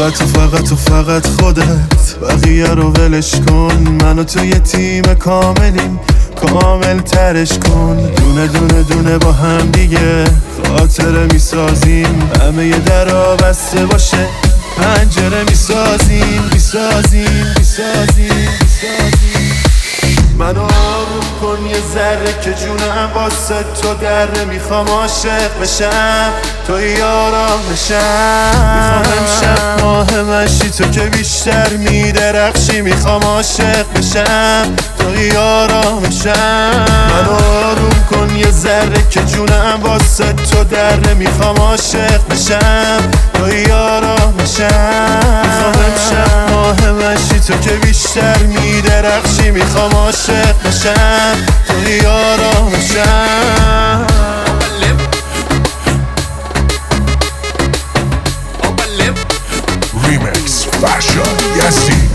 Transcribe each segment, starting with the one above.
فقط و فقط خودت، بقیه رو ولش کن. من و تو یه تیم کاملیم، کامل ترش کن. دونه دونه دونه با هم دیگه خاطره میسازیم. همه یه درا بسته باشه پنجره میسازیم. منو آروم کن یه ذره که جونم واسه تو دره. میخوام عاشق بشم توی آرامشم. میخوام امشب ماه مشی تو که بیشتر میدرخشی. میخوام عاشق بشم توی آرامشم. منو آروم کن یه ذره که جونم واسه تو دره. میخوام عاشق بشم توی آرامشم. میخوام امشب ماه مشی تو که بیشتر میدرخشی. میخوام عاشق بشم توی آرامشم. Remix Fashion Yasin.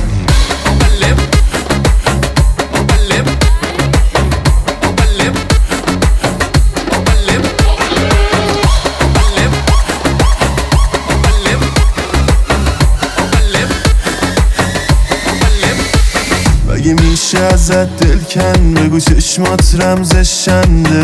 مگه میشه ازت دل کن؟ بگو چشمات رمزشنده.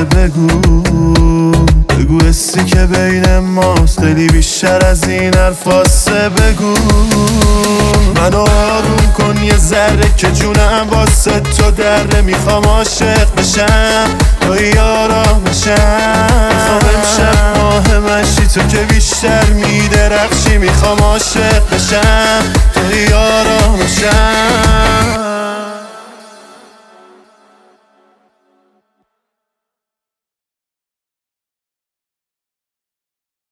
بگو حسی که بین ماست خیلی بیشتر از این حرفاسه. بگو منو آروم کن یه ذره که جونم واسه تو دره. میخوام عاشق بشم توی آرامشم. میخوام امشب ماه مشی تو که بیشتر میدرخشی. میخوام عاشق بشم توی آرامشم.